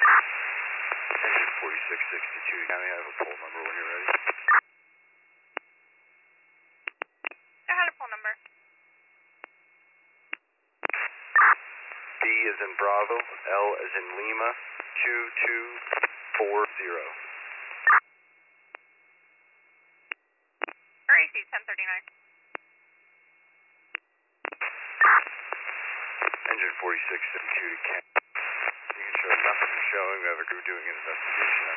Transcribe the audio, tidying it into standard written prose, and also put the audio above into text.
Engine 4662 County, I have a poll number when you're ready. I had a phone number. B as in Bravo, L as in Lima, 2240. RAC 1039. Engine 4672 to County. You can show nothing is showing. We have a crew doing an investigation